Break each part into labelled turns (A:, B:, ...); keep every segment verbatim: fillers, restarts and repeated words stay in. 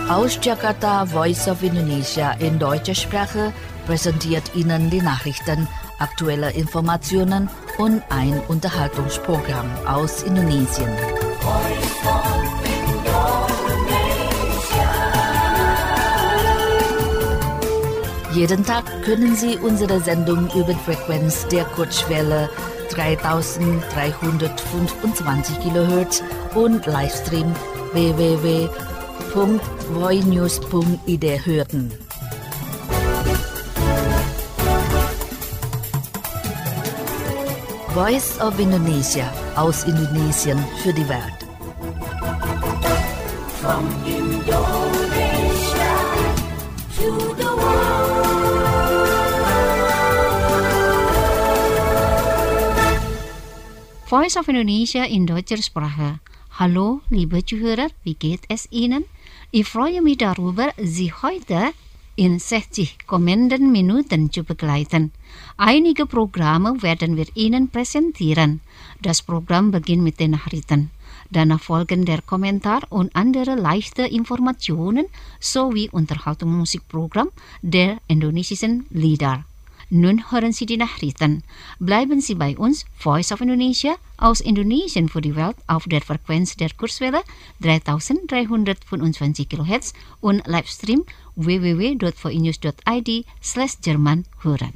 A: Aus Jakarta, Voice of Indonesia in deutscher Sprache präsentiert Ihnen die Nachrichten, aktuelle Informationen und ein Unterhaltungsprogramm aus Indonesien. Jeden Tag können Sie unsere Sendung über Frequenz der Kurzwelle dreitausenddreihundertfünfundzwanzig Kilohertz und Livestream w w w punkt voinews punkt i d hören. Voice of Indonesia aus Indonesien für die Welt.
B: From Indonesia to the world.
C: Voice of Indonesia in deutscher Sprache. Hallo, liebe Zuhörer, wie geht es Ihnen? Ich freue mich darüber, Sie heute in sechzig kommenden Minuten zu begleiten. Einige Programme werden wir Ihnen präsentieren. Das Programm beginnt mit den Nachrichten. Danach folgen der Kommentar und andere leichte Informationen sowie Unterhaltungsmusikprogramm der indonesischen Lieder. Nun hören Sie die Nachrichten. Bleiben Sie bei uns, Voice of Indonesia, aus Indonesien für die Welt auf der Frequenz der Kurzwelle dreitausenddreihundertfünfundzwanzig Kilohertz und Livestream w w w punkt voinews punkt i d slash Jerman hören.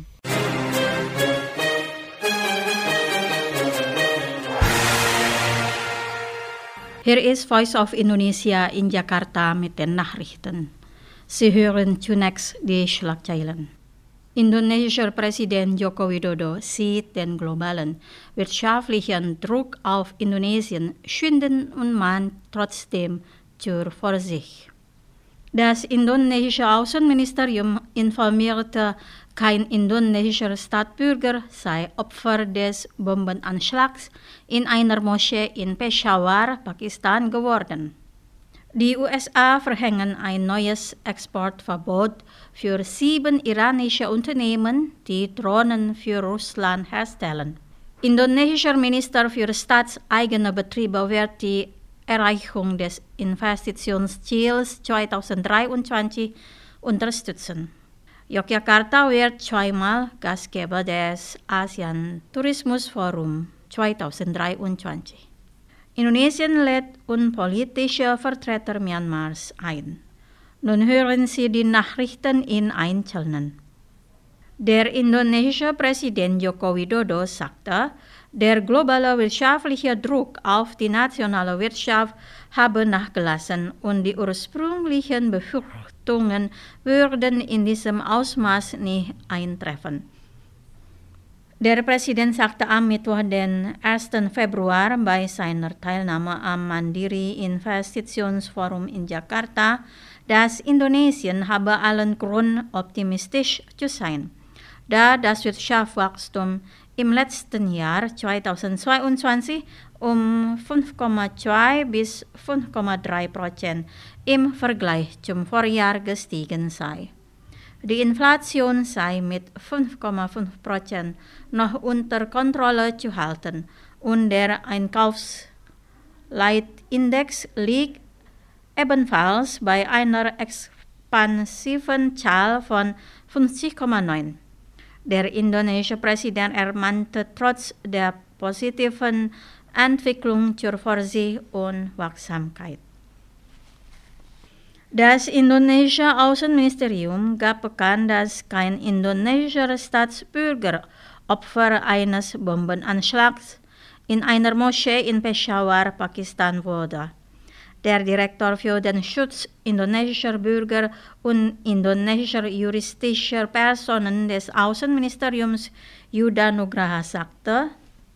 D: Hier ist Voice of Indonesia in Jakarta mit den Nachrichten. Sie hören zunächst die Schlagzeilen. Indonesischer Präsident Joko Widodo sieht den globalen wirtschaftlichen Druck auf Indonesien schünden und mahnt trotzdem zur Vorsicht. Das indonesische Außenministerium informierte, kein indonesischer Staatsbürger sei Opfer des Bombenanschlags in einer Moschee in Peshawar, Pakistan geworden. Die U S A verhängen ein neues Exportverbot für sieben iranische Unternehmen, die Drohnen für Russland herstellen. Indonesischer Minister für staatseigene Betriebe wird die Erreichung des Investitionsziels zweitausenddreiundzwanzig unterstützen. Yogyakarta wird zweimal Gastgeber des ASEAN Tourismus Forum zweitausenddreiundzwanzig. Indonesien lädt unpolitische Vertreter Myanmars ein. Nun hören Sie die Nachrichten in Einzelnen. Der indonesische Präsident Joko Widodo sagte, der globale wirtschaftliche Druck auf die nationale Wirtschaft habe nachgelassen und die ursprünglichen Befürchtungen würden in diesem Ausmaß nicht eintreffen. Der Präsident sagte am Mittwoch, den ersten Februar, bei seiner Teilnahme am Mandiri Investitionsforum in Jakarta, dass Indonesien habe allen Grund, optimistisch zu sein, da das Wirtschaftswachstum im letzten Jahr zweitausendzweiundzwanzig um fünf Komma zwei bis fünf Komma drei Prozent im Vergleich zum Vorjahr gestiegen sei. Die Inflation sei mit fünf Komma fünf Prozent noch unter Kontrolle zu halten und der Einkaufsleitindex liegt ebenfalls bei einer expansiven Zahl von fünfzig Komma neun. Der indonesische Präsident ermahnte trotz der positiven Entwicklung zur Vorsicht und Wachsamkeit. Das indonesische Außenministerium gab bekannt, dass kein indonesischer Staatsbürger Opfer eines Bombenanschlags in einer Moschee in Peshawar, Pakistan wurde. Der Direktor für den Schutz indonesischer Bürger und indonesischer juristischer Personen des Außenministeriums Yuda Nugraha sagte,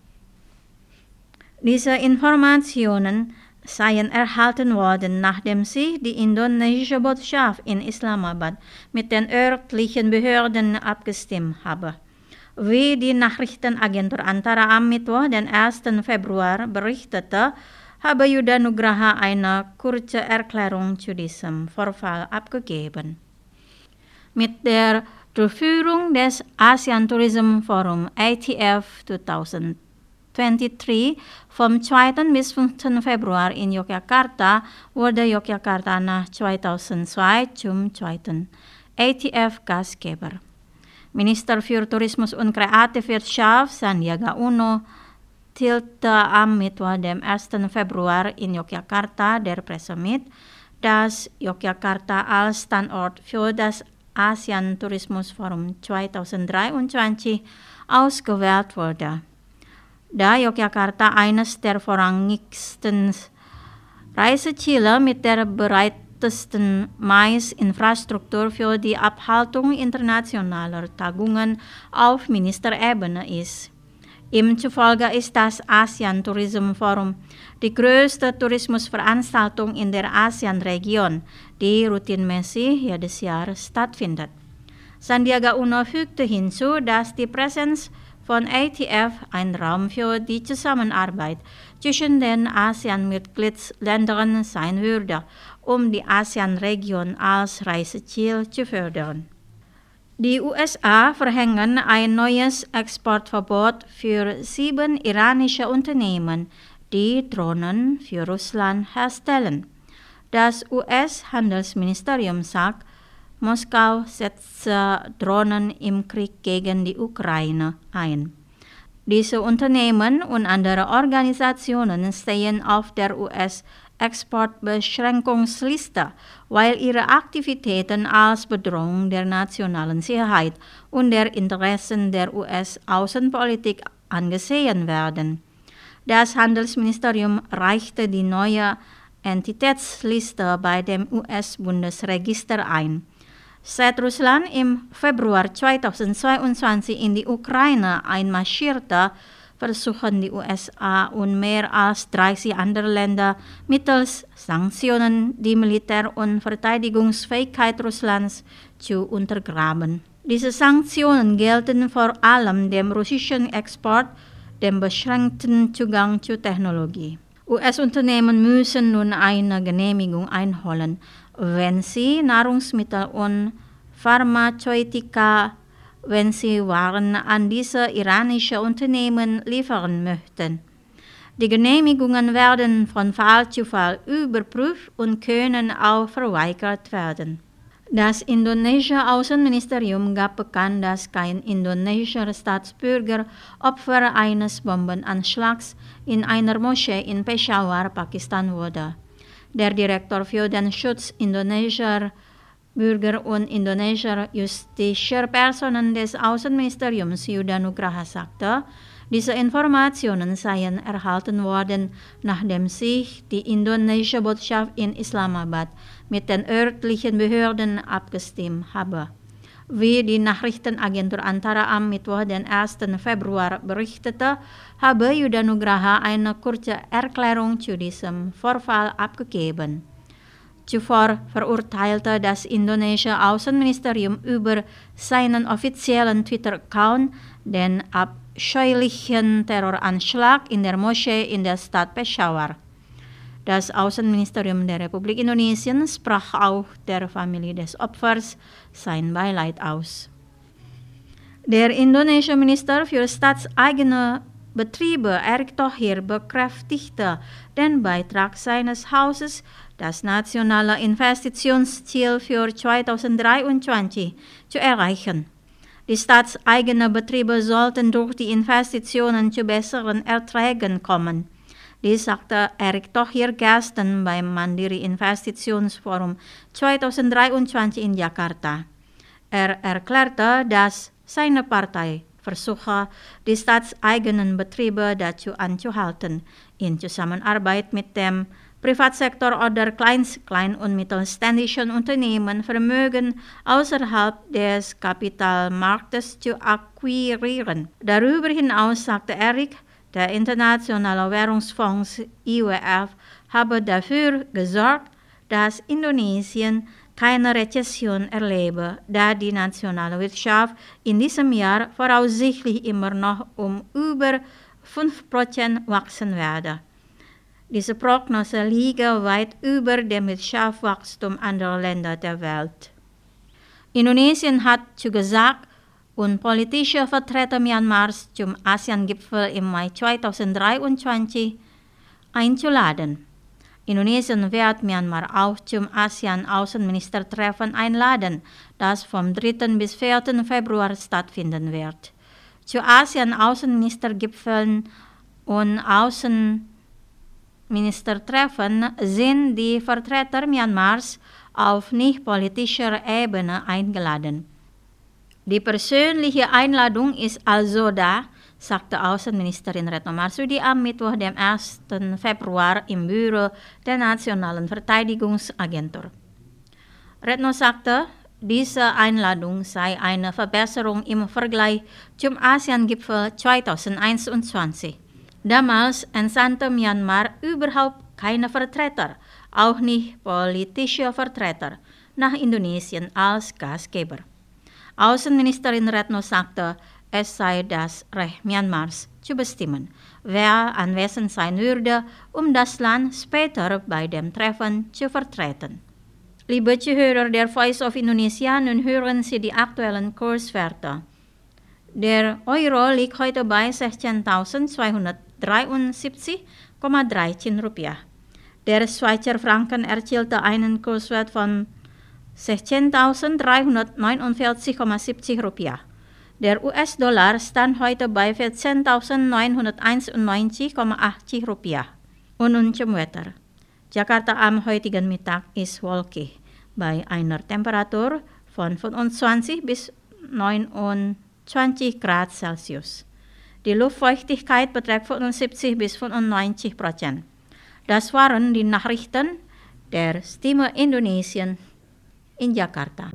D: diese Informationen seien erhalten worden, nachdem sich die indonesische Botschaft in Islamabad mit den örtlichen Behörden abgestimmt habe. Wie die Nachrichtenagentur Antara am Mittwoch, den ersten Februar, berichtete, habe Yuda Nugraha eine kurze Erklärung zu diesem Vorfall abgegeben. Mit der Durchführung des ASEAN Tourism Forum A T F twenty-three vom zweiten bis fünften Februar in Yogyakarta wurde Yogyakarta nach zweitausendzwei zum zweiten A T F-Gastgeber. Minister für Tourismus und Kreativwirtschaft Sandiaga Uno teilte am Mittwoch, dem ersten Februar in Yogyakarta der Presse mit, dass Yogyakarta als Standort für das ASEAN Tourismusforum zweitausenddreiundzwanzig ausgewählt wurde. Da Yogyakarta eines der vorrangigsten Reiseziele mit der breitesten Mais-Infrastruktur für die Abhaltung internationaler Tagungen auf Ministerebene ist. Ihm zufolge ist das ASEAN Tourism Forum die größte Tourismusveranstaltung in der ASEAN-Region, die routinmäßig jedes Jahr stattfindet. Sandiaga Uno fügte hinzu, dass die Präsenz von A T F ein Raum für die Zusammenarbeit zwischen den ASEAN-Mitgliedsländern sein würde, um die ASEAN-Region als Reiseziel zu fördern. Die U S A verhängen ein neues Exportverbot für sieben iranische Unternehmen, die Drohnen für Russland herstellen. Das U S-Handelsministerium sagt, Moskau setze Drohnen im Krieg gegen die Ukraine ein. Diese Unternehmen und andere Organisationen stehen auf der U S-Exportbeschränkungsliste, weil ihre Aktivitäten als Bedrohung der nationalen Sicherheit und der Interessen der U S-Außenpolitik angesehen werden. Das Handelsministerium reichte die neue Entitätsliste bei dem U S-Bundesregister ein. Seit Russland im Februar zweitausendzweiundzwanzig in die Ukraine einmarschierte, versuchen die U S A und mehr als dreißig andere Länder mittels Sanktionen die Militär- und Verteidigungsfähigkeit Russlands zu untergraben. Diese Sanktionen gelten vor allem dem russischen Export, dem beschränkten Zugang zur Technologie. U S-Unternehmen müssen nun eine Genehmigung einholen, wenn sie Nahrungsmittel und Pharmazeutika, wenn sie Waren an diese iranische Unternehmen liefern möchten. Die Genehmigungen werden von Fall zu Fall überprüft und können auch verweigert werden. Das indonesische Außenministerium gab bekannt, dass kein indonesischer Staatsbürger Opfer eines Bombenanschlags in einer Moschee in Peshawar, Pakistan wurde. Der Direktor für den Schutz indonesischer Bürger und indonesischer juristischer Personen des Außenministeriums Yuda Nugraha sagte, diese Informationen seien erhalten worden, nachdem sich die indonesische Botschaft in Islamabad mit den örtlichen Behörden abgestimmt habe. Wie die Nachrichtenagentur Antara am Mittwoch, den ersten Februar, berichtete, habe Yuda Nugraha eine kurze Erklärung zu diesem Vorfall abgegeben. Zuvor verurteilte das indonesische Außenministerium über seinen offiziellen Twitter-Account den abscheulichen Terroranschlag in der Moschee in der Stadt Peshawar. Das Außenministerium der Republik Indonesien sprach auch der Familie des Opfers sein Beileid aus. Der indonesische Minister für staatseigene Betriebe Erick Thohir bekräftigte den Beitrag seines Hauses, das nationale Investitionsziel für zweitausenddreiundzwanzig zu erreichen. Die staatseigenen Betriebe sollten durch die Investitionen zu besseren Erträgen kommen. Dies sagte Erick Thohir gestern beim Mandiri Investitionsforum zweitausenddreiundzwanzig in Jakarta. Er erklärte, dass seine Partei versuche, die staatseigenen Betriebe dazu anzuhalten, in Zusammenarbeit mit dem Privatsektor oder Klein-, Klein- und mittelständischen Unternehmen Vermögen außerhalb des Kapitalmarktes zu akquirieren. Darüber hinaus sagte Erick, der Internationale Währungsfonds I W F habe dafür gesorgt, dass Indonesien keine Rezession erlebe, da die nationale Wirtschaft in diesem Jahr voraussichtlich immer noch um über fünf Prozent wachsen werde. Diese Prognose liege weit über dem Wirtschaftswachstum anderer Länder der Welt. Indonesien hat zugesagt, und politische Vertreter Myanmars zum ASEAN-Gipfel im Mai zweitausenddreiundzwanzig einzuladen. Indonesien wird Myanmar auch zum ASEAN-Außenministertreffen einladen, das vom dritten bis vierten Februar stattfinden wird. Zu ASEAN-Außenministergipfeln und Außenministertreffen sind die Vertreter Myanmars auf nicht politischer Ebene eingeladen. Die persönliche Einladung ist also da, sagte Außenministerin Retno Marsudi am Mittwoch, dem ersten Februar im Büro der Nationalen Verteidigungsagentur. Retno sagte, diese Einladung sei eine Verbesserung im Vergleich zum ASEAN-Gipfel zweitausendeinundzwanzig. Damals entsandte Myanmar überhaupt keine Vertreter, auch nicht politische Vertreter, nach Indonesien als Gastgeber. Außenministerin Retno sagte, es sei das Recht Myanmars zu bestimmen, wer anwesend sein würde, um das Land später bei dem Treffen zu vertreten. Liebe Zuhörer der Voice of Indonesia, nun hören Sie die aktuellen Kurswerte. Der Euro liegt heute bei sechzehntausendzweihundertdreiundsiebzig Komma dreizehn Rupiah. Der Schweizer Franken erzielte einen Kurswert von sechzehntausenddreihundertneunundvierzig Komma siebzig Rupiah. Der U S-Dollar stand heute bei vierzehntausendneunhunderteinundneunzig Komma achtzig Rupiah. Und nun zum Wetter. Jakarta am heutigen Mittag ist wolkig bei einer Temperatur von fünfundzwanzig bis neunundzwanzig Grad Celsius. Die Luftfeuchtigkeit beträgt fünfundsiebzig bis fünfundneunzig Prozent. Das waren die Nachrichten der Stimme Indonesien in Jakarta.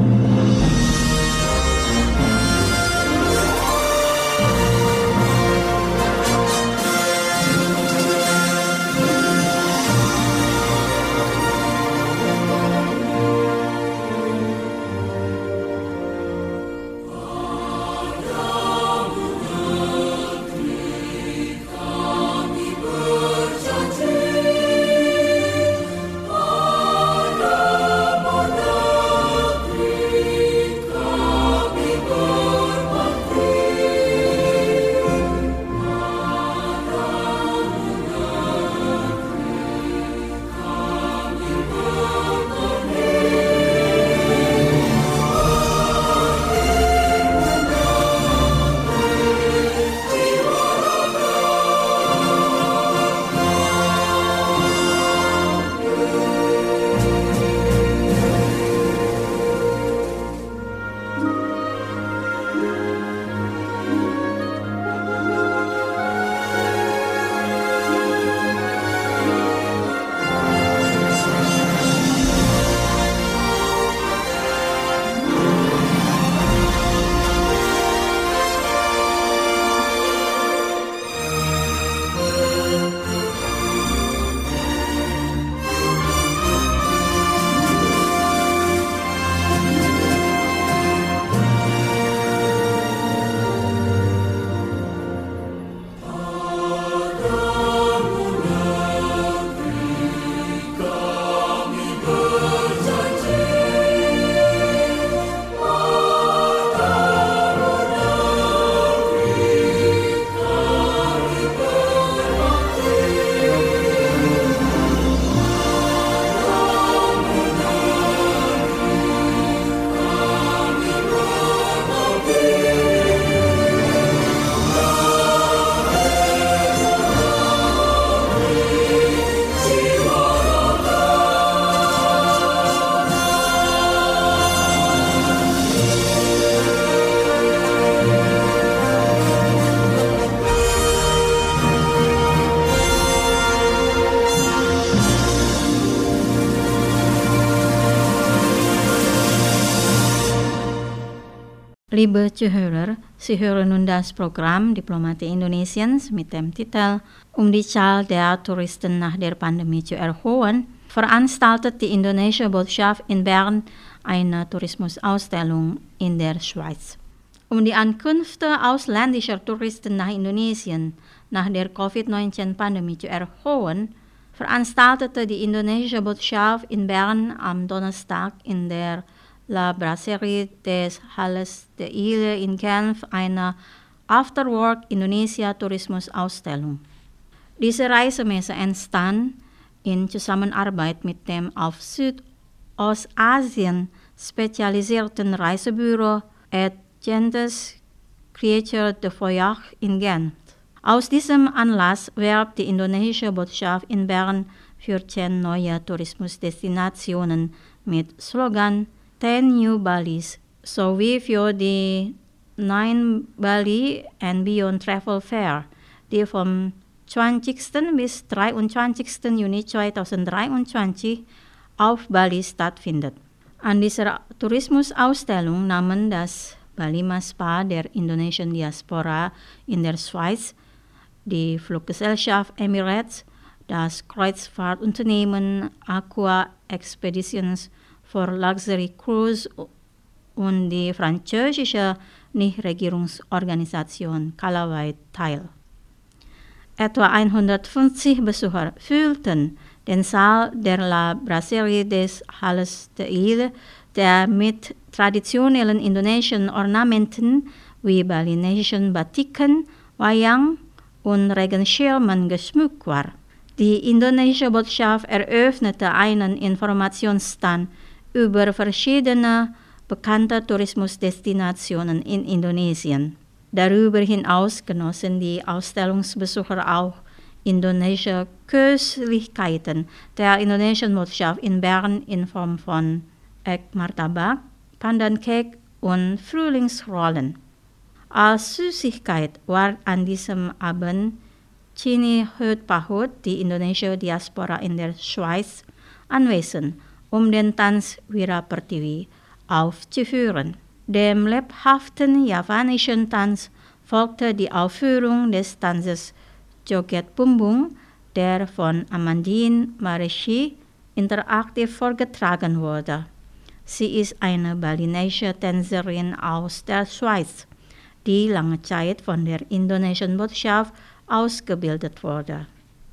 D: Liebe Zuhörer, Sie hören nun das Programm Diplomatie Indonesiens mit dem Titel Um die Zahl der Touristen nach der Pandemie zu erhöhen, veranstaltet die Indonesische Botschaft in Bern eine Tourismusausstellung in der Schweiz. Um die Ankünfte ausländischer Touristen nach Indonesien nach der Covid neunzehn-Pandemie zu erhöhen, veranstaltete die Indonesische Botschaft in Bern am Donnerstag in der La Brasserie des Halles der Ile in Genf eine Afterwork Indonesia Tourismusausstellung. Diese Reisemesse entstand in Zusammenarbeit mit dem auf Südostasien spezialisierten Reisebüro Agentes Creature de Voyage in Genf. Aus diesem Anlass werbt die indonesische Botschaft in Bern für zehn neue Tourismusdestinationen mit Slogan ten New Balis sowie für die Nine Bali and Beyond Travel Fair, die vom zwanzigsten bis dreiundzwanzigsten Juni zweitausenddreiundzwanzig auf Bali stattfindet. An dieser Tourismusausstellung nahmen das Balima Spa der indonesischen Diaspora in der Schweiz, die Fluggesellschaft Emirates, das Kreuzfahrtunternehmen Aqua Expeditions for Luxury Cruise und die französische Nichtregierungsorganisation Calaway teil. Etwa hundertfünfzig Besucher füllten den Saal der La Brasserie des Halles der Ile, der mit traditionellen indonesischen Ornamenten wie balinesischen Batiken, Wayang und Regenschirmen geschmückt war. Die indonesische Botschaft eröffnete einen Informationsstand über verschiedene bekannte Tourismusdestinationen in Indonesien. Darüber hinaus genossen die Ausstellungsbesucher auch indonesische Köstlichkeiten der indonesischen Botschaft in Bern in Form von Egg Martabak, Pandan Cake und Frühlingsrollen. Als Süßigkeit war an diesem Abend Chini Hut Pahut, die indonesische Diaspora in der Schweiz, anwesend, um den Tanz Wira Pertiwi aufzuführen. Dem lebhaften javanischen Tanz folgte die Aufführung des Tanzes Joget Bumbung, der von Amandine Mareshi interaktiv vorgetragen wurde. Sie ist eine balinesische Tänzerin aus der Schweiz, die lange Zeit von der indonesischen Botschaft ausgebildet wurde.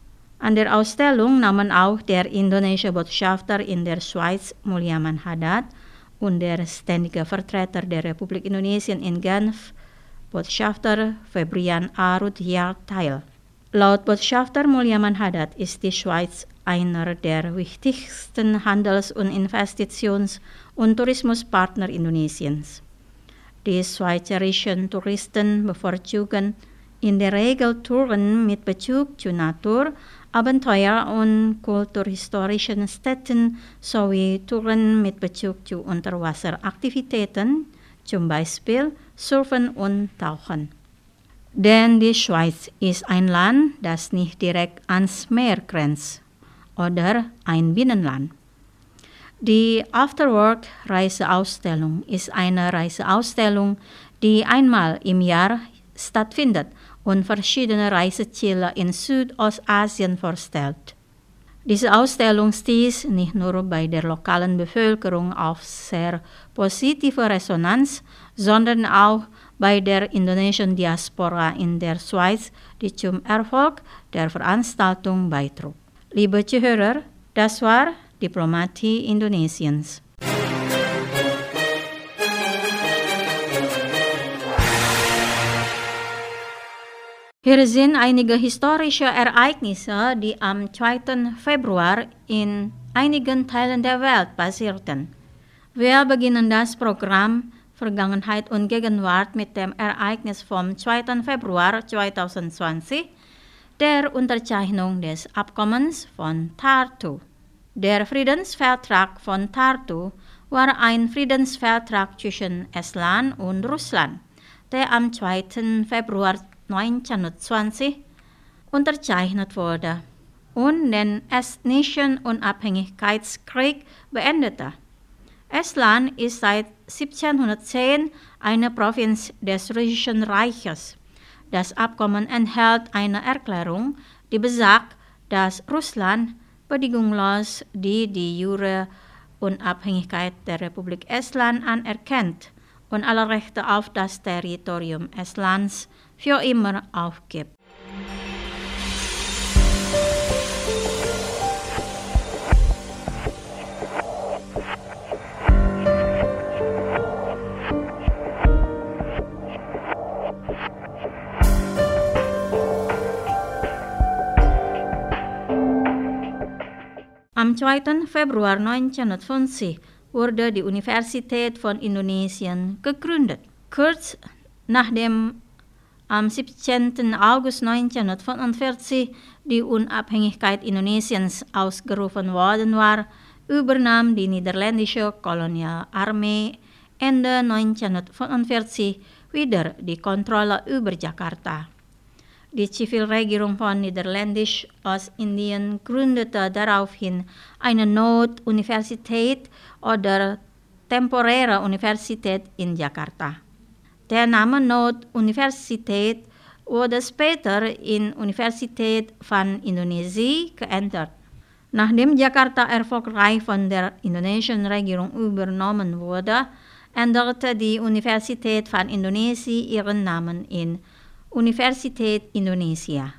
D: An der Ausstellung nahmen auch der indonesische Botschafter in der Schweiz Mulyaman Haddad und der ständige Vertreter der Republik Indonesien in Genf, Botschafter Febrian A. Rudhyar teil. Laut Botschafter Mulyaman Haddad ist die Schweiz einer der wichtigsten Handels- und Investitions- und Tourismuspartner Indonesiens. Die schweizerischen Touristen bevorzugen in der Regel Touren mit Bezug zu Natur, Abenteuer und kulturhistorischen Städten sowie Touren mit Bezug zu Unterwasseraktivitäten, zum Beispiel Surfen und Tauchen. Denn die Schweiz ist ein Land, das nicht direkt ans Meer grenzt oder ein Binnenland. Die Afterwork-Reiseausstellung ist eine Reiseausstellung, die einmal im Jahr stattfindet und verschiedene Reiseziele in Südostasien vorstellt. Diese Ausstellung stieß nicht nur bei der lokalen Bevölkerung auf sehr positive Resonanz, sondern auch bei der indonesischen Diaspora in der Schweiz, die zum Erfolg der Veranstaltung beitrug. Liebe Zuhörer, das war Diplomatie Indonesiens. Hier sind einige historische Ereignisse, die am zweiten Februar in einigen Teilen der Welt passierten. Wir beginnen das Programm Vergangenheit und Gegenwart mit dem Ereignis vom zweiten Februar zweitausendzwanzig, der Unterzeichnung des Abkommens von Tartu. Der Friedensvertrag von Tartu war ein Friedensvertrag zwischen Estland und Russland, der am zweiten Februar neunzehnhundertzwanzig unterzeichnet wurde und den estnischen Unabhängigkeitskrieg beendete. Estland ist seit siebzehnhundertzehn eine Provinz des Russischen Reiches. Das Abkommen enthält eine Erklärung, die besagt, dass Russland bedingungslos die de jure Unabhängigkeit der Republik Estland anerkennt und alle Rechte auf das Territorium Estlands für immer aufgibt. Am zweiten Februar neunzehnhundertfünfzig wurde die Universität von Indonesien gegründet. Kurz nachdem am siebzehnten August neunzehnhundertfünfundvierzig die Unabhängigkeit Indonesiens ausgerufen worden war, übernahm die niederländische Kolonialarmee Ende neunzehnhundertfünfundvierzig wieder die Kontrolle über Jakarta. Die Zivilregierung von Niederländisch-Ostindien gründete daraufhin eine Notuniversität oder temporäre Universität in Jakarta. Der Name Notuniversität wurde später in Universität van Indonesië geändert. Nachdem Jakarta erfolgreich von der indonesischen Regierung übernommen wurde, änderte die Universität van Indonesië ihren Namen in Universität Indonesia.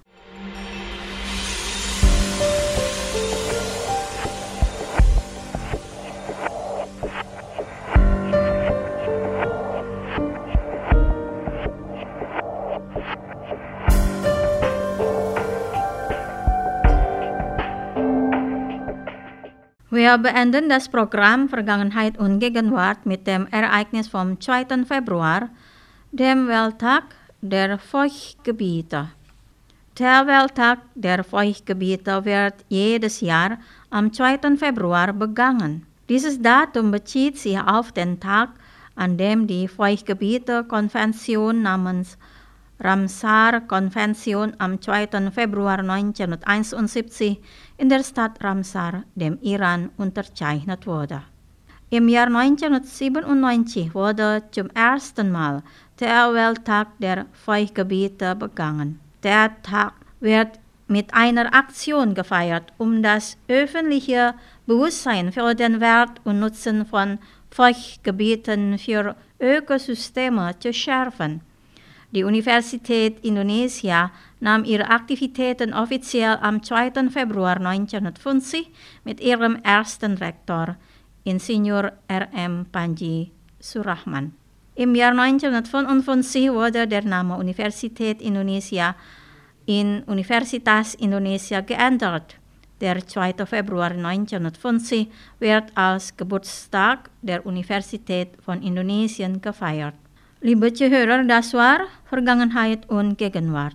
D: Wir beenden das Programm Vergangenheit und Gegenwart mit dem Ereignis vom zweiten Februar, dem Welttag der Feuchtgebiete. Der Welttag der Feuchtgebiete wird jedes Jahr am zweiten Februar begangen. Dieses Datum bezieht sich auf den Tag, an dem die Feuchtgebiete-Konvention namens Ramsar-Konvention am zweiten Februar neunzehnhunderteinundsiebzig in der Stadt Ramsar, dem Iran, unterzeichnet wurde. Im Jahr neunzehnhundertsiebenundneunzig wurde zum ersten Mal der Welttag der Feuchtgebiete begangen. Der Tag wird mit einer Aktion gefeiert, um das öffentliche Bewusstsein für den Wert und Nutzen von Feuchtgebieten für Ökosysteme zu schärfen. Die Universität Indonesia nahm ihre Aktivitäten offiziell am zweiten Februar neunzehnhundertfünfzig mit ihrem ersten Rektor, Insinyur R M Panji Surahman. Im Jahr neunzehnhundertfünfundfünfzig wurde der Name Universität Indonesia in Universitas Indonesia geändert. Der zweite Februar neunzehnhundertfünfzig wird als Geburtstag der Universität von Indonesien gefeiert. Liebe Zuhörer, das war Vergangenheit und Gegenwart.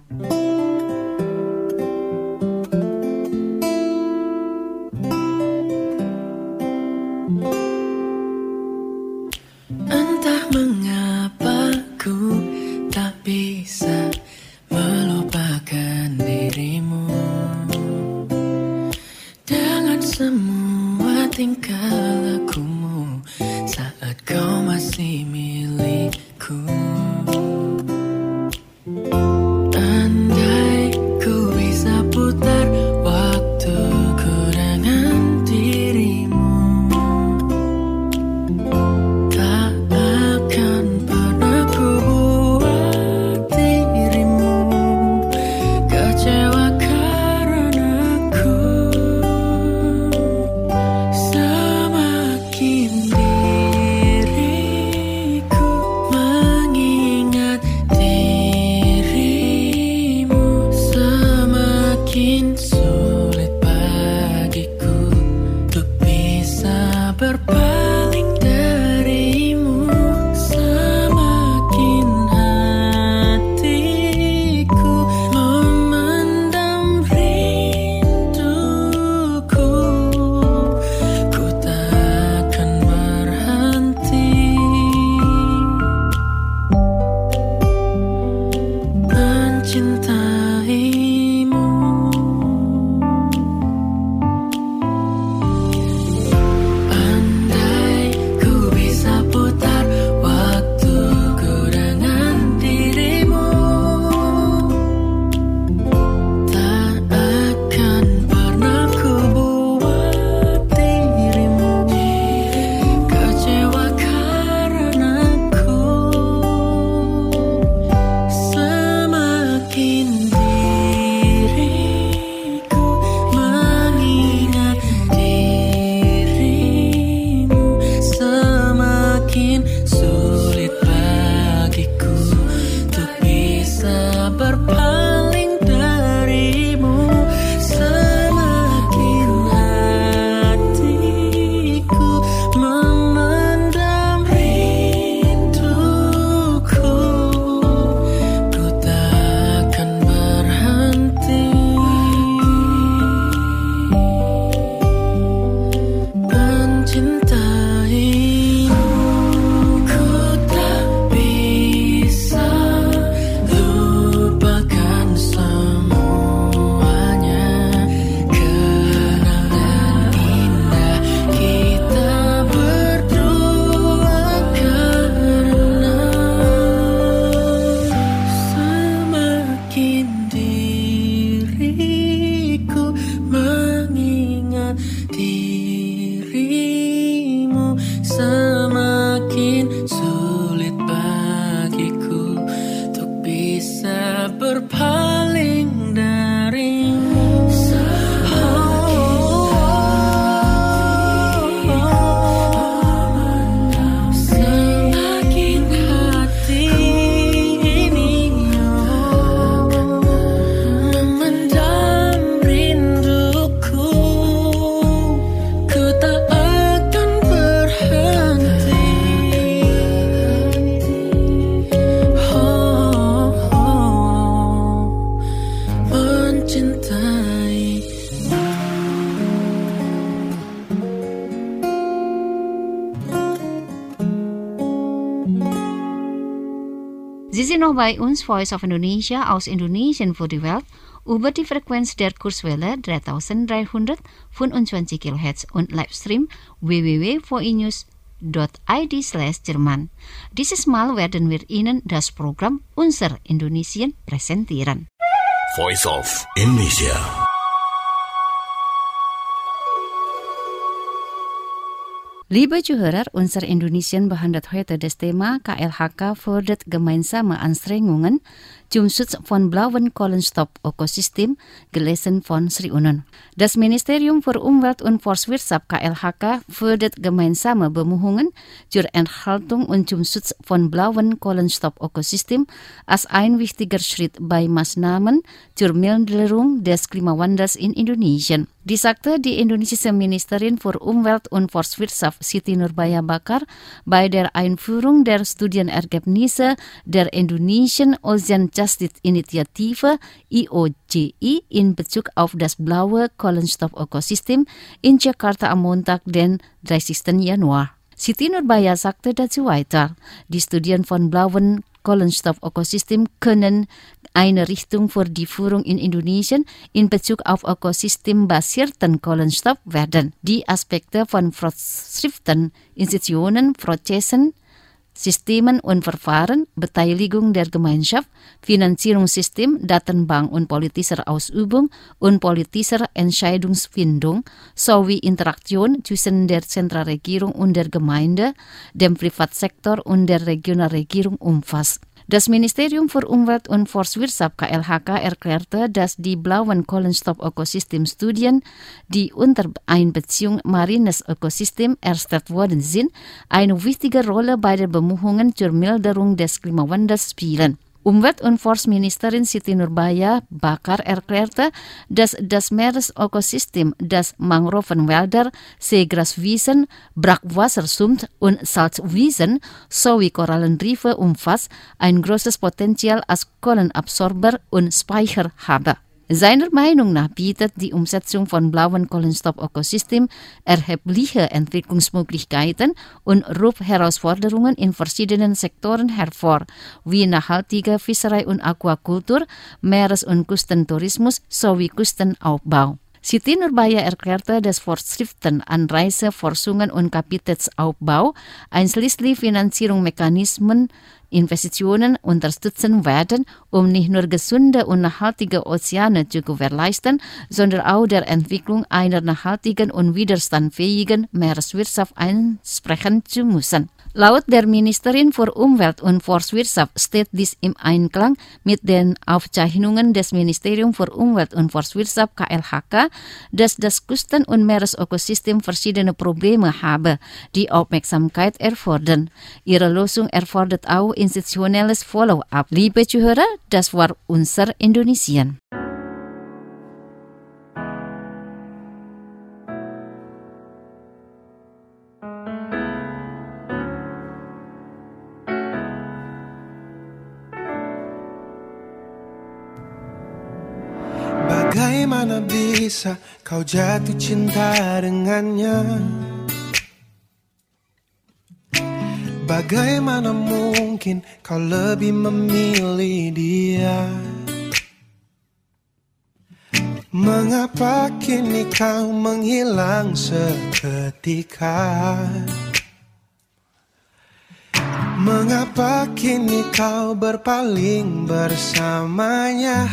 B: Entah mengapa ku tak bisa melupakan dirimu dengan semua tingkah lakumu saat kau masih milikku. Andai ku bisa putar waktuku dengan dirimu, tak akan pernah ku buat dirimu kecewa karena aku. Semakin
C: Sie sind noch bei uns, Voice of Indonesia aus Indonesien für die Welt, über die Frequenz der Kurzwelle dreitausenddreihundertfünfundzwanzig Kilohertz und Livestream w w w punkt v i news punkt i d slash Jerman. Dieses Mal werden wir Ihnen das Programm Unser Indonesien präsentieren.
E: Voice of Indonesia.
C: Liebe Zuhörer, unser Indonesien behandelt heute das Thema K L H K fördert gemeinsame Anstrengungen zum Schutz von blauen Kohlenstoffökosystem, gelesen von Sri Unon. Das Ministerium für Umwelt und Forstwirtschaft K L H K fördert gemeinsame Bemühungen zur Erhaltung und zum Schutz von blauen Kohlenstoffökosystem als ein wichtiger Schritt bei Maßnahmen zur Milderung des Klimawandels in Indonesien. Dies sagte die indonesische Ministerin für Umwelt und Forstwirtschaft Siti Nurbaya Bakar bei der Einführung der Studienergebnisse der Indonesian Ocean Justice Initiative I O J I in Bezug auf das blaue Kohlenstoffökosystem in Jakarta am Montag, den dreißigsten Januar. Siti Nurbaya sagte dazu weiter, die Studien von blauen Kohlenstoffökosystem können eine Richtung für die Führung in Indonesien in Bezug auf ökosystembasierten Kohlenstoff werden. Die Aspekte von Vorschriften, Institutionen, Prozessen, Systemen und Verfahren, Beteiligung der Gemeinschaft, Finanzierungssystem, Datenbank und politischer Ausübung und politischer Entscheidungsfindung sowie Interaktion zwischen der Zentralregierung und der Gemeinde, dem Privatsektor und der Regionalregierung umfasst. Das Ministerium für Umwelt und Forstwirtschaft K L H K erklärte, dass die blauen Kohlenstoffökosystemstudien, die unter Einbeziehung marines Ökosystem erstellt worden sind, eine wichtige Rolle bei den Bemühungen zur Milderung des Klimawandels spielen. Umwelt- und Forstministerin Siti Nurbaya Bakar erklärte, dass das Meeresökosystem, das Mangrovenwälder, Seegraswiesen, Brackwassersumpt und Salzwiesen sowie Korallenriffe umfasst, ein großes Potenzial als Kohlenabsorber und Speicher habe. Seiner Meinung nach bietet die Umsetzung von blauen Kohlenstoffökosystem erhebliche Entwicklungsmöglichkeiten und ruft Herausforderungen in verschiedenen Sektoren hervor, wie nachhaltige Fischerei und Aquakultur, Meeres- und Küstentourismus sowie Küstenaufbau. Siti Nurbaya erklärte, dass Vorschriften, Anreize, Forschungen und Kapazitatesaufbau, einschließlich Finanzierungsmechanismen, Investitionen unterstützen werden, um nicht nur gesunde und nachhaltige Ozeane zu gewährleisten, sondern auch der Entwicklung einer nachhaltigen und widerstandsfähigen Meereswirtschaft einsprechen zu müssen. Laut der Ministerin für Umwelt und Forstwirtschaft steht dies im Einklang mit den Aufzeichnungen des Ministeriums für Umwelt und Forstwirtschaft K L H K, dass das Küsten- und Meeresökosystem verschiedene Probleme habe, die Aufmerksamkeit erfordern. Ihre Lösung erfordert auch institutionelles Follow-up. Liebe Zuhörer, das war unser Indonesien.
B: Bagaimana bisa kau jatuh cinta dengannya? Bagaimana mungkin kau lebih memilih dia? Mengapa kini kau menghilang seketika? Mengapa kini kau berpaling bersamanya?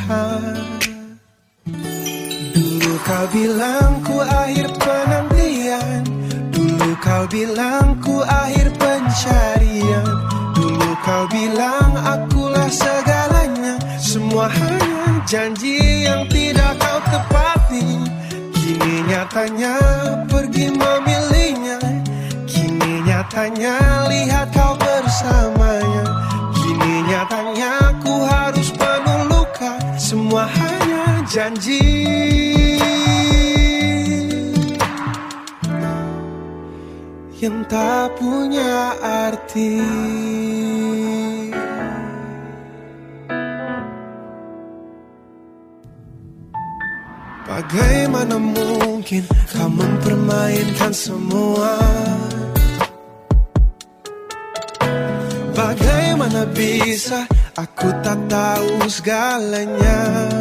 B: Dulu kau bilang ku akhir penantian, dulu kau bilang ku akhir pencarian, dulu kau bilang akulah segalanya. Semua hanya janji yang tidak kau tepati. Kini nyatanya pergi memilihnya, kini nyatanya lihat kau bersamanya. Kini nyatanya ku harus penuh luka. Semua hanya janji yang tak punya arti. Bagaimana mungkin kau mempermainkan semua? Bagaimana bisa aku tak tahu segalanya.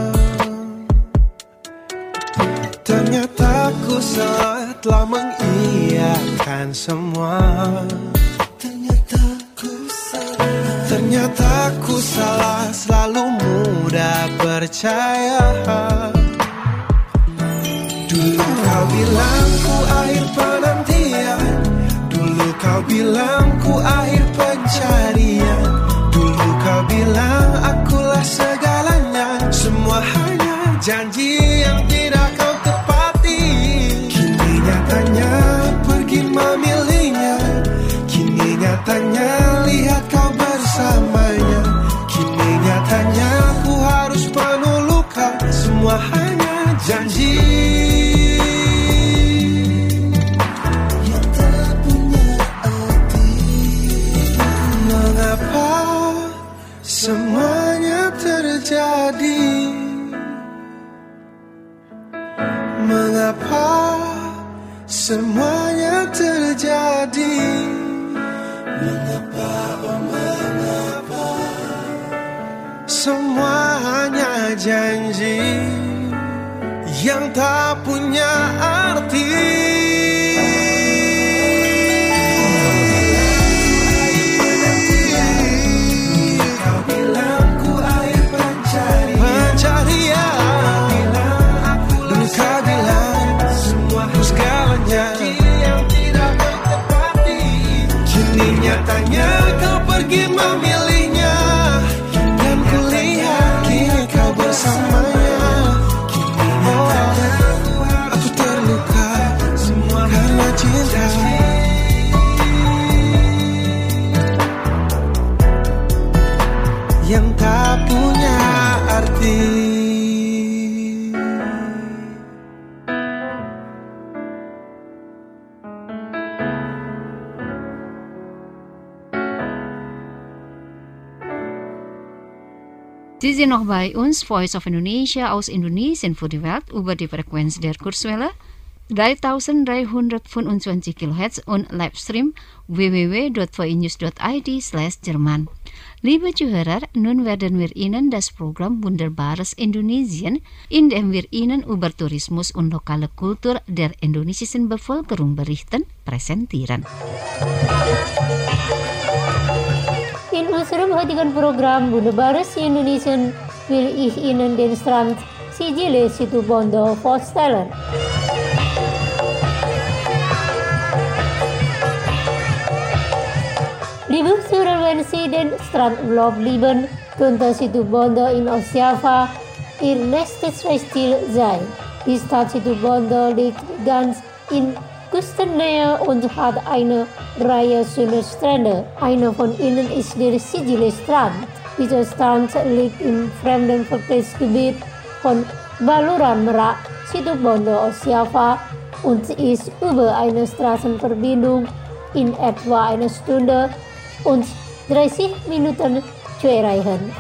B: Ternyata ku salah telah mengiyakan semua. Ternyata ku salah Ternyata ku salah, selalu mudah percaya. Dulu kau bilang ku akhir penantian, dulu kau bilang ku akhir pencarian, dulu kau bilang akulah segalanya. Semua hanya janji yang tidak kau tepati. Kini nyatanya pergi memilihnya, kini nyatanya lihat kau bersamanya. Kini nyatanya ku harus penuh luka, semua hanya janji. Semuanya terjadi. Mengapa semuanya terjadi? Mengapa, oh mengapa semuanya janji yang tak punya arti? Nyatanya kau pergi memilihnya, dan kulihat kini kau bersamanya. Kini nyatanya aku terluka karena cinta yang tak punya arti.
C: Sie sind noch bei uns, Voice of Indonesia aus Indonesien für die Welt über die Frequenz der Kurzwelle dreitausenddreihundertfünfundzwanzig Kilohertz und Livestream w w w punkt v i news punkt i d slash Jerman. Liebe Zuhörer, nun werden wir Ihnen das Programm Wunderbares Indonesien, in dem wir Ihnen über Tourismus und lokale Kultur der indonesischen Bevölkerung berichten, präsentieren.
F: In unserem heutigen Programm Wunderbares Indonesien will ich Ihnen den Strand Sijile Situbondo vorstellen. Liebe Zuhörer, wenn Sie den Strandurlaub lieben, könnte Situbondo in Ostjava Ihr nächstes Ziel sein. Die Stadt Situbondo liegt ganz in Küstennähe und hat eine Reihe schöner Strände. Einer von ihnen ist der Sijile Strand. Dieser Strand liegt im Fremdenverkehrsgebiet von Baluran Merak, Situbondo, Ostjava und ist über eine Straßenverbindung in etwa eine Stunde und dreißig Minuten zu erreichen.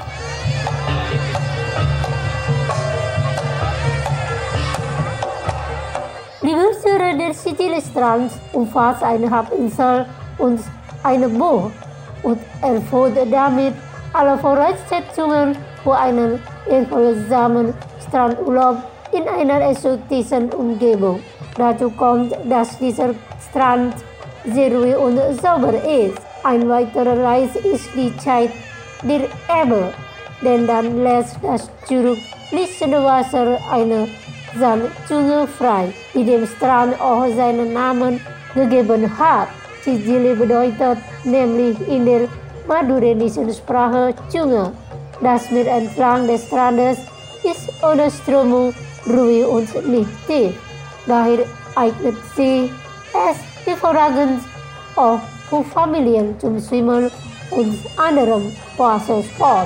F: Die Höhe der Sijile Strand umfasst eine Halbinsel und eine Bucht und erfüllt damit alle Voraussetzungen für einen erholsamen Strandurlaub in einer exotischen Umgebung. Dazu kommt, dass dieser Strand sehr ruhig und sauber ist. Ein weiterer Reiz ist die Zeit der Ebbe, denn dann lässt das zurückfließende Wasser eine Sandzunge frei, die dem Strand auch seinen Namen gegeben hat. Sijile bedeutet nämlich in der madurenischen Sprache Zunge. Das Meer entlang des Strandes ist ohne Strömung ruhig und nicht tief. Daher eignet sie es hervorragend auch für Familien zum Schwimmen und anderem Wassersport.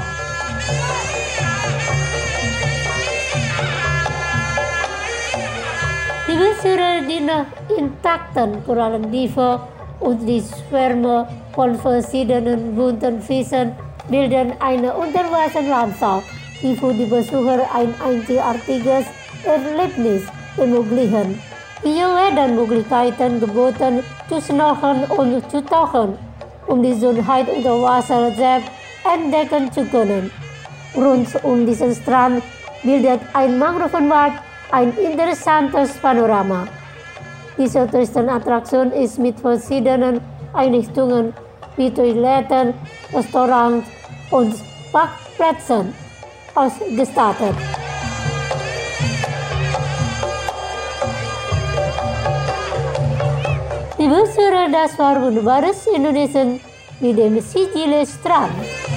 F: Die Gewässer, die nach intakten Korallenriffe und die Schwärme von verschiedenen bunten Fischen bilden eine Unterwasserlandschaft, die für die Besucher ein einzigartiges Erlebnis ermöglichen. Hier werden Möglichkeiten geboten, zu schnorcheln und zu tauchen. Um die Schönheit unter Wasser selbst entdecken zu können. Rund um diesen Strand bildet ein Mangrovenwald ein interessantes Panorama. Diese Touristenattraktion ist mit verschiedenen Einrichtungen wie Toiletten, Restaurants und Parkplätzen ausgestattet. Liebe Zuhörer, das war wunderbares Indonesien mit dem Sijile Strand.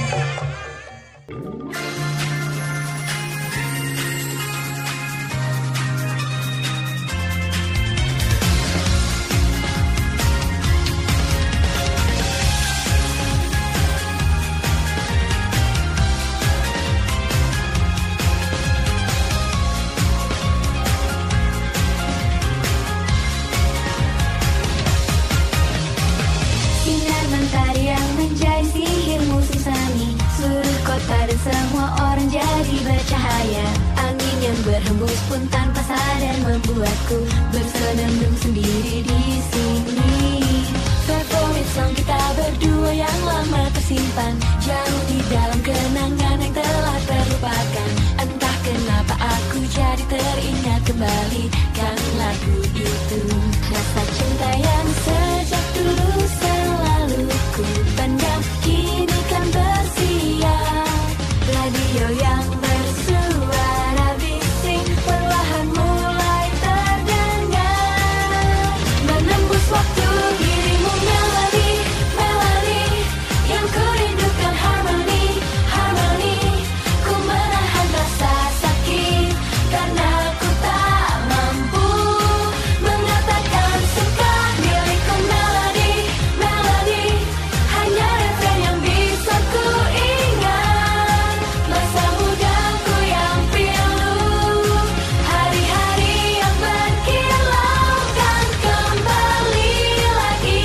G: Semua orang jadi bercahaya. Angin yang berhembus pun tanpa sadar membuatku bersenandung sendiri di sini. Favorit song kita berdua yang lama tersimpan, jauh di dalam kenangan yang telah terlupakan. Entah kenapa aku jadi teringat kembali kan lagu itu. Rasa cinta yang sejak dulu selalu ku pendam kini kan bersiar. Radio yang bersuara bising perlahan mulai terdengar, menembus waktu dirimu melodi, melodi yang ku rindukan harmoni, harmoni. Ku menahan rasa sakit karena ku tak mampu mengatakan suka milikku. Melodi, melodi hanya refren yang bisa ku ingat. Masa mudaku yang pilu, hari-hari yang berkilau kan kembali lagi.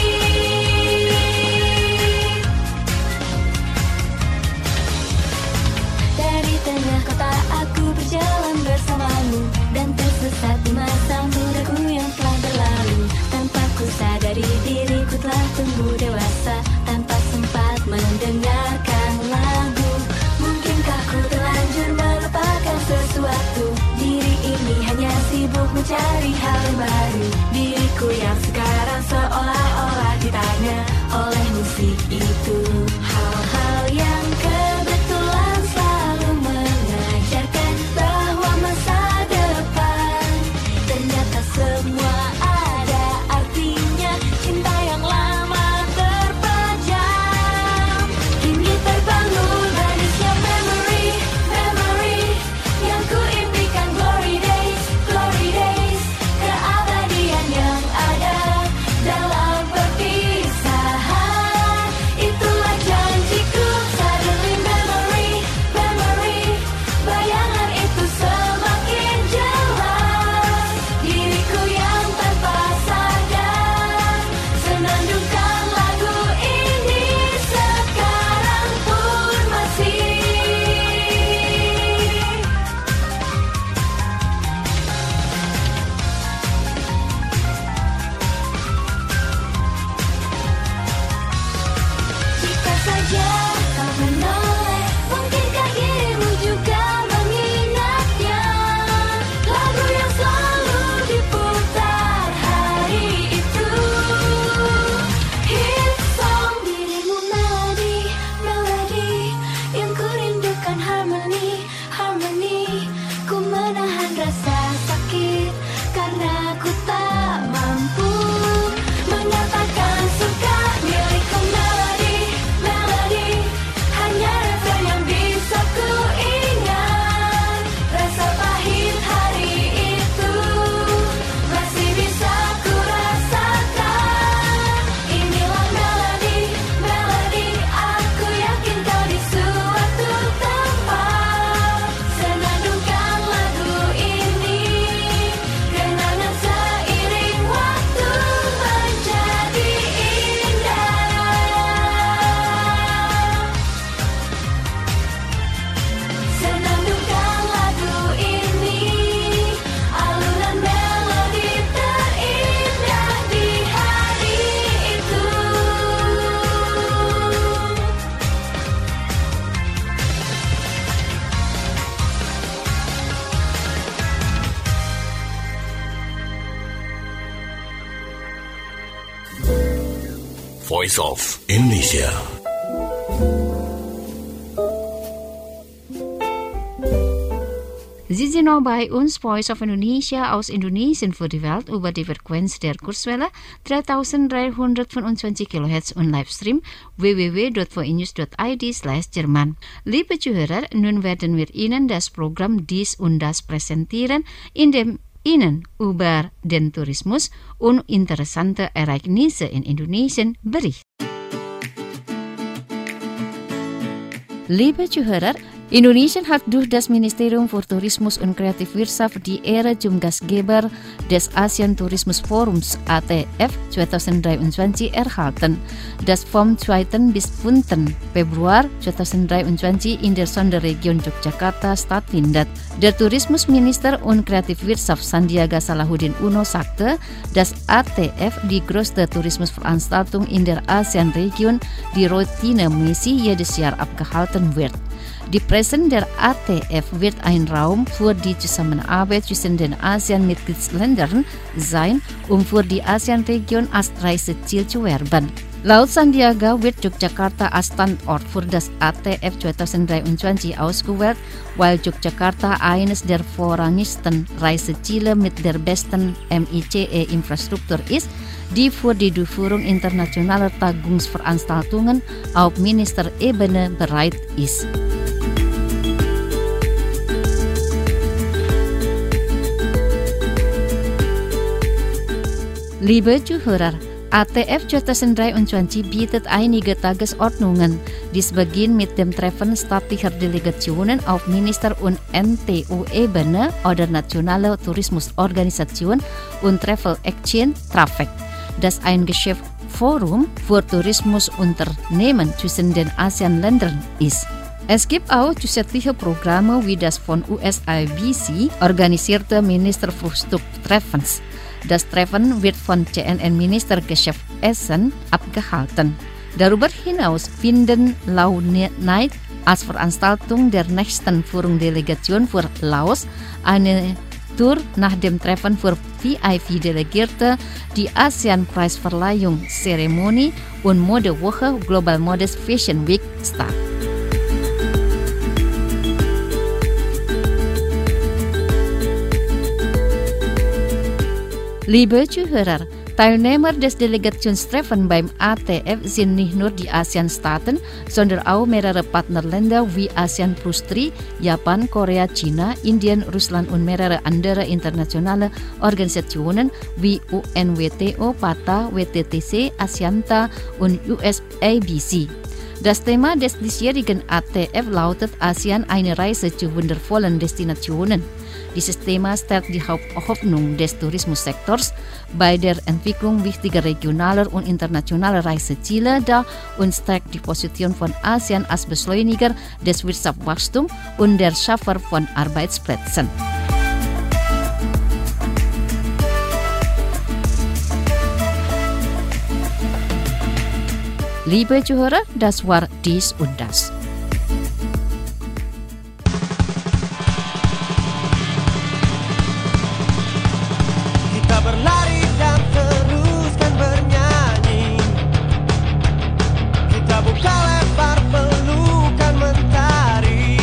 G: Dari tengah kota aku berjalan bersamamu, dan tersesat di masa mudaku yang telah berlalu. Tanpa ku sadari diriku telah tumbuh dewasa, tanpa sempat mendengarkan lagu. Mungkinkah ku terlanjur melupakan sesuatu? Diri ini hanya sibuk mencari hal yang baru. Diriku yang sekarang seolah-olah ditanya oleh musik itu. Hal-hal yang kebetulan selalu mengajarkan bahwa masa depan ternyata semua ada artinya. Cinta yang lama terpajam kini terbangun manisnya memory, memory yang ku impikan. Glory days, glory days, keabadian yang ada dalam perpisahan. Itulah janjiku. Suddenly memory, memory, bayangan itu semakin jelas. Diriku yang
E: Voice of Indonesia.
C: Sie sind noch bei uns, Voice of Indonesia aus Indonesien für die Welt über die Frequenz der Kurzwelle dreitausenddreihundertfünfundzwanzig Kilohertz und Livestream w w w punkt voinews punkt i d slash Jerman. Liebe Zuhörer, nun werden wir Ihnen das Programm Dies und Das präsentieren, in dem Ihnen über den Tourismus und interessante Ereignisse in Indonesien berichten. Liebe Zuhörer, Indonesien hat durch das Ministerium für Tourismus und Kreativwirtschaft die Ehre zum Gastgeber des Asian Tourismus Forums A T F zweitausenddreiundzwanzig erhalten, das vom zweiten bis fünften Februar zweitausenddreiundzwanzig in der Sonderregion Yogyakarta stattfindet. Der Tourismusminister und Kreativwirtschaft Sandiaga Salahuddin Uno sagte, dass A T F die größte Tourismusveranstaltung in der ASEAN-Region, die routinemäßig jedes Jahr abgehalten wird. Die Präsenz der A T F wird ein Raum für die Zusammenarbeit zwischen den ASEAN-Mitgliedsländern sein, um für die ASEAN-Region als Reiseziel zu werben. Laut Sandiaga wird Yogyakarta als Standort für das A T F zweitausenddreiundzwanzig ausgewählt, weil Yogyakarta eines der vorrangigsten Reiseziele mit der besten M I C E-Infrastruktur ist, die für die Durchführung internationaler Tagungsveranstaltungen auf Ministerebene bereit ist. Liebe Zuhörer, A T F zweitausenddreiundzwanzig bietet einige Tagesordnungen. Dies beginnt mit dem Treffen staatlicher Delegationen auf Minister- und N T O-Ebene oder nationale Tourismusorganisation und Travel Exchange Traffic, das ein Geschäftsforum für Tourismusunternehmen zwischen den ASEAN-Ländern ist. Es gibt auch zusätzliche Programme wie das von U S I B C organisierte Ministerfrühstücktreffens. Das Treffen wird von C N N-Minister Geschäftsessen abgehalten. Darüber hinaus finden Lau Night als Veranstaltung der nächsten Führungsdelegation für Laos eine Tour nach dem Treffen für V I P-Delegierte, die ASEAN-Preisverleihungszeremonie und Modewoche Global Modest Fashion Week statt. Liebe Zuhörer, Teilnehmer des Delegationstreffens beim A T F sind nicht nur die ASEAN-Staaten, sondern auch mehrere Partnerländer wie ASEAN Plus drei, Japan, Korea, China, Indien, Russland und mehrere andere internationale Organisationen wie U N W T O, P A T A, W T T C, Asianta und U S I B C. Das Thema des diesjährigen A T F lautet ASEAN, eine Reise zu wundervollen Destinationen. Dieses Thema stellt die Haupthoffnung des Tourismussektors bei der Entwicklung wichtiger regionaler und internationaler Reiseziele dar und stärkt die Position von ASEAN als Beschleuniger des Wirtschaftswachstums und der Schaffer von Arbeitsplätzen. Liebe Zuhörer, das war Dies und Das.
B: Kita berlari dan teruskan bernyanyi. Kita buka lebar pelukan mentari.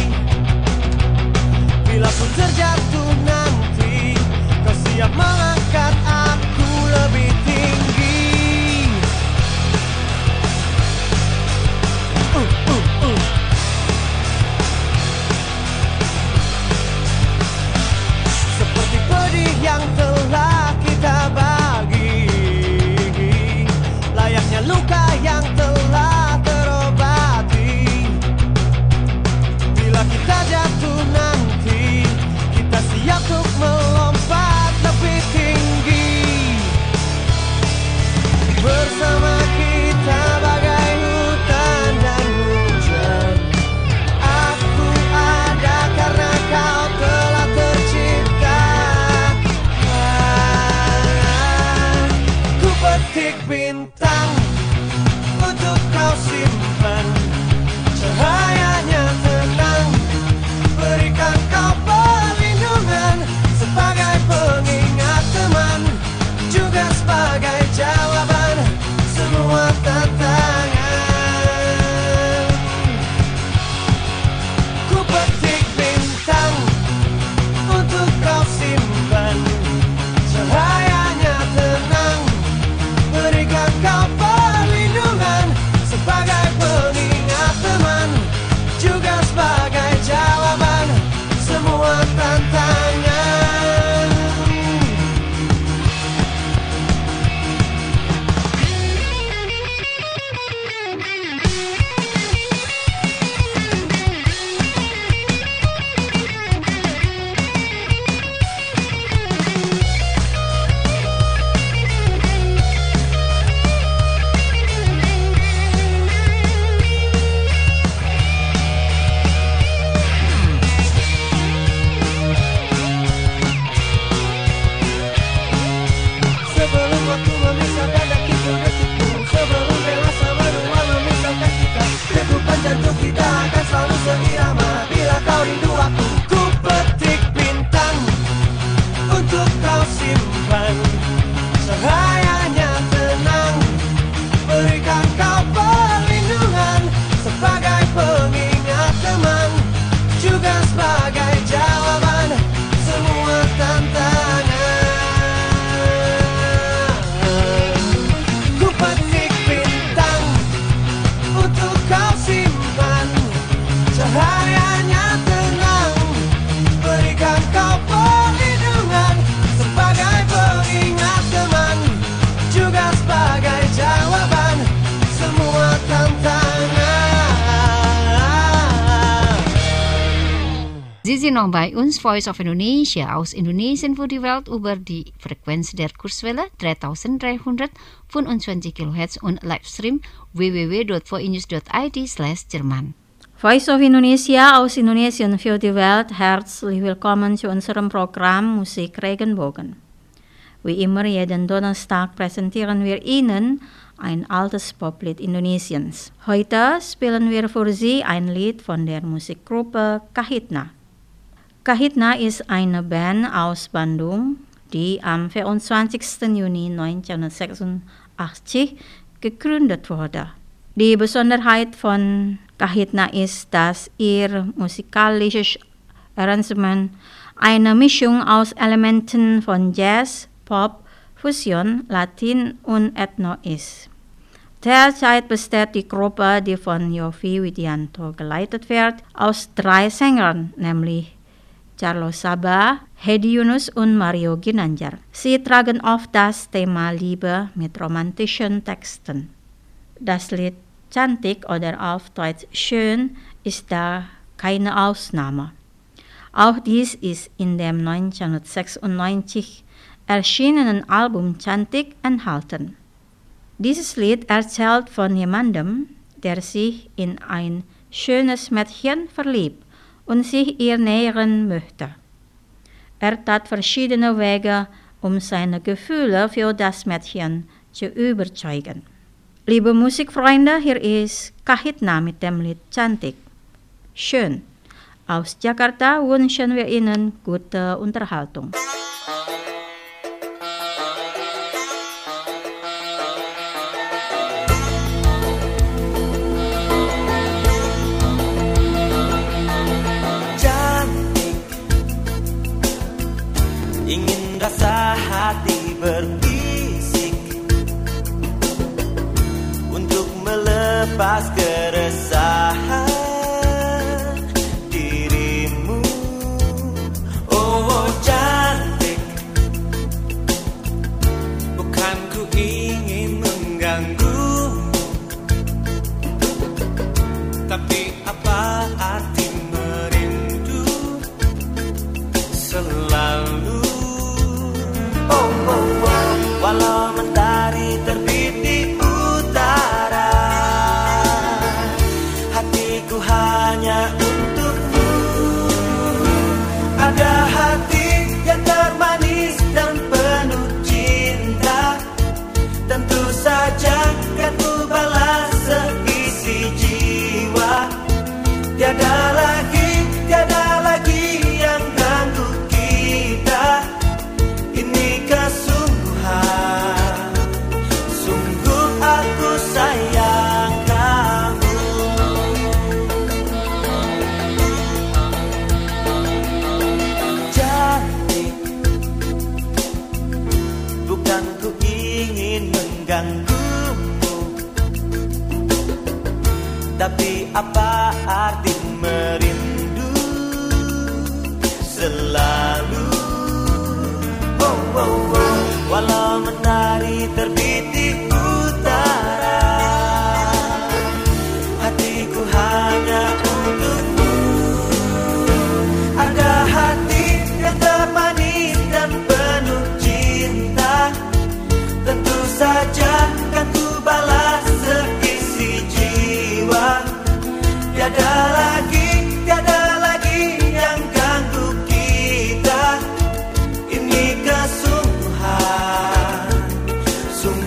B: Bila pun terjatuh nanti, kau siap mengangkat aku lebih tinggi. Uh, uh, uh. Seperti pedih yang telah kita bagi, layaknya luka yang telah terobati. Bila kita jatuh nanti, kita siap untuk melompat lebih tinggi. Bersama kita bagai hutan dan hujan. Aku ada karena kau telah tercipta. Ku petik bintang untuk kau simpan. Cahayanya tenang, berikan kau perlindungan sebagai pengingat teman, juga sebagai jawaban semua tentang
C: Sie noch bei uns, Voice of Indonesia aus Indonesien für die Welt über die Frequenz der Kurzwelle dreitausenddreihundertfünfundzwanzig Kilohertz und Livestream w w w dot voinews dot i d slash Jerman.
D: Voice of Indonesia aus Indonesien für die Welt, herzlich willkommen zu unserem Programm Musik Regenbogen. Wie immer jeden Donnerstag präsentieren wir Ihnen ein altes Poplied Indonesiens. Heute spielen wir für Sie ein Lied von der Musikgruppe Kahitna. Kahitna ist eine Band aus Bandung, die am vierundzwanzigsten Juni neunzehnhundertsechsundachtzig gegründet wurde. Die Besonderheit von Kahitna ist, dass ihr musikalisches Arrangement eine Mischung aus Elementen von Jazz, Pop, Fusion, Latin und Ethno ist. Derzeit besteht die Gruppe, die von Yovie Widianto geleitet wird, aus drei Sängern, nämlich Carlos Sabah, Hedi Yunus und Mario Ginanjar. Sie tragen oft das Thema Liebe mit romantischen Texten. Das Lied Cantik oder auf Deutsch Schön ist da keine Ausnahme. Auch dies ist in dem neunzehnhundertsechsundneunzig erschienenen Album Cantik enthalten. Dieses Lied erzählt von jemandem, der sich in ein schönes Mädchen verliebt und sich ihr nähern möchte. Er tat verschiedene Wege, um seine Gefühle für das Mädchen zu überzeugen. Liebe Musikfreunde, hier ist Kahitna mit dem Lied Cantik. Schön. Aus Jakarta wünschen wir Ihnen gute Unterhaltung.
B: Ingin rasa hati berbisik untuk melepas keresahan dirimu. Oh cantik, bukan ku ingin mengganggumu, tapi apa arti merindu selalu. Oh, oh, oh. Walau mentari terbit di utara, hatiku hanya untukmu. Ada hati yang termanis dan penuh cinta, tentu saja kan ku balas seisi jiwa. Tiada lagi, tiada lagi yang ganggu kita. Ini kesungguhan, sungguh aku sayang kamu. Cantik, bukan ku ingin mengganggumu, tapi apa arti merindu selalu. Oh, oh, oh. Walau mentari terbit di utara, hatiku hanya untukmu. Ada hati yang termanis dan penuh cinta, tentu saja kan ku balas seisi jiwa. Tiada lagi, tiada lagi yang ganggu kita. Ini kesungguhan, sungguh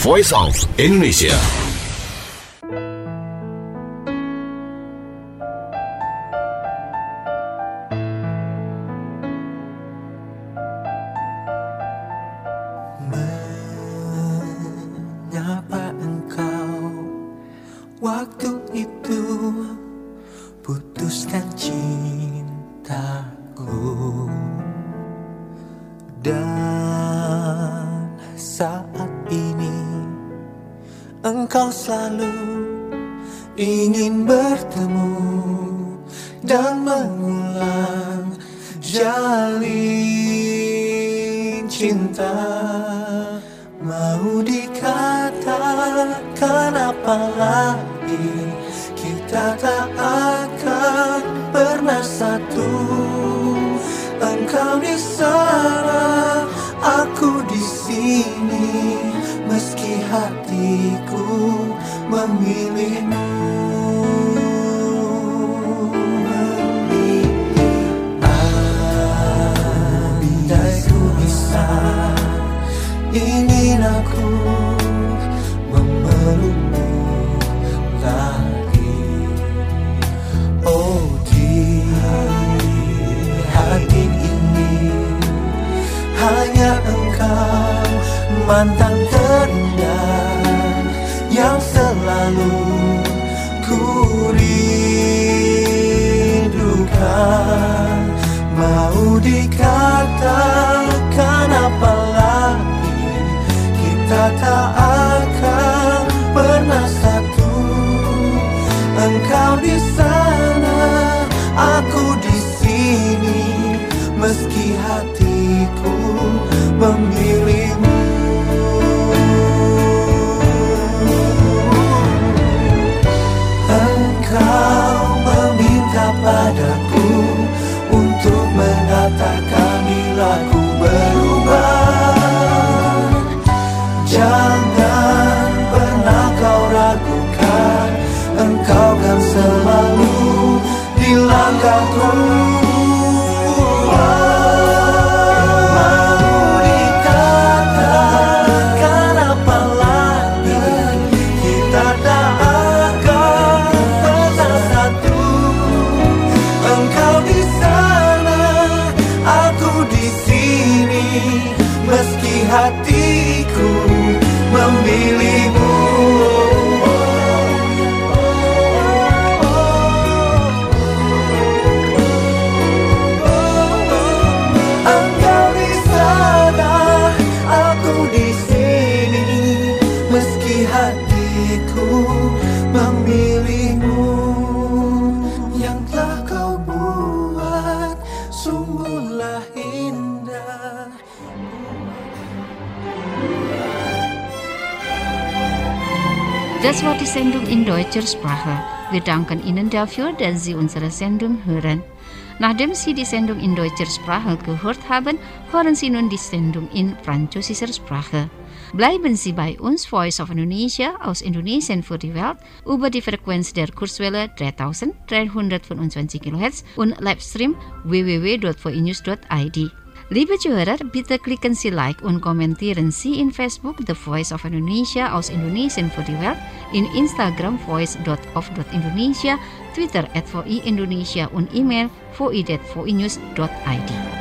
E: Voice of Indonesia.
B: Menyapa engkau waktu itu, putuskan cintaku, dan saat ini engkau selalu ingin bertemu dan mengulang jalin cinta. Mau dikatakan apa lagi, kita tak akan pernah satu. Engkau di sana, aku di sini, meski hatiku memilihmu. Andai ku bisa, ingin aku memelukmu lagi. Oh, di hati ini hanya engkau, mantan terindah yang selalu ku rindukan. Mau dikatakan apa lagi, kita tak akan pernah satu. Engkau di sana, aku di sini, meski hatiku memilihmu. Engkau meminta padaku untuk mengatakan bila ku berubah. Jangan pernah kau ragukan, engkau kan selalu di langkahku. Mau dikatakan apa lagi, kita tak akan pernah satu. Engkau di sana, aku di sini, meski hatiku memilihmu. Engkau di sana, aku di sini, meski hatiku memilihmu. Yang telah kau buat sungguhlah indah.
C: Das war die Sendung in deutscher Sprache. Wir danken Ihnen dafür, dass Sie unsere Sendung hören. Nachdem Sie die Sendung in deutscher Sprache gehört haben, hören Sie nun die Sendung in französischer Sprache. Bleiben Sie bei uns, Voice of Indonesia aus Indonesien für die Welt, über die Frequenz der Kurzwelle dreitausenddreihundertfünfundzwanzig Kilohertz und Livestream w w w punkt v i news punkt i d. Liebe Zuhörer, bitte klicken Sie Like und kommentieren Sie in Facebook The Voice of Indonesia aus Indonesien für die Welt, in Instagram voice dot of dot indonesia, Twitter at V I Indonesia und E-Mail v i at v i news dot i d.